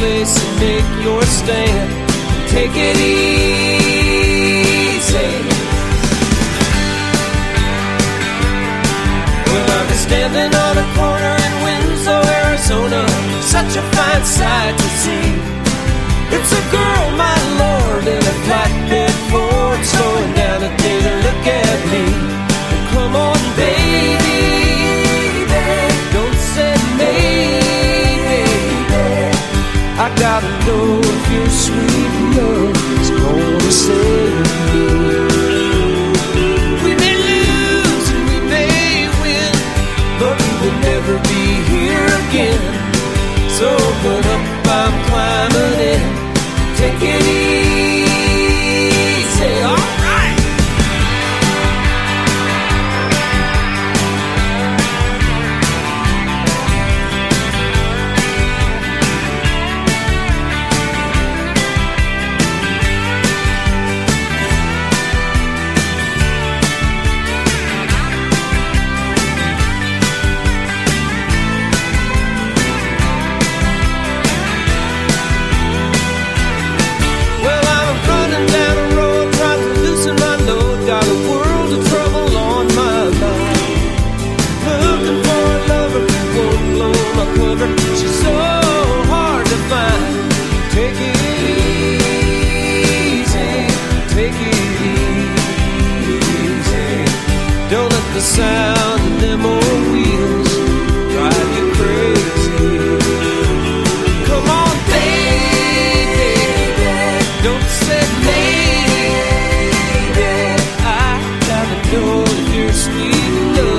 place and make your stand. Take it easy. Well, I've been standing on a corner in Winslow, Arizona, such a fine sight to see. It's a girl, my lord, in a flatbed Ford, slowing down to take a look at me. Come on, baby, don't say maybe. I gotta know if your sweet love is gonna save me. We may lose and we may win, but we will never be here again. So open up, I'm climbing in. Take it easy, all right. She's so hard to find. Take it easy, take it easy. Don't let the sound of them old wheels drive you crazy. Come on, baby, don't say maybe. I gotta know if you're sweet enough.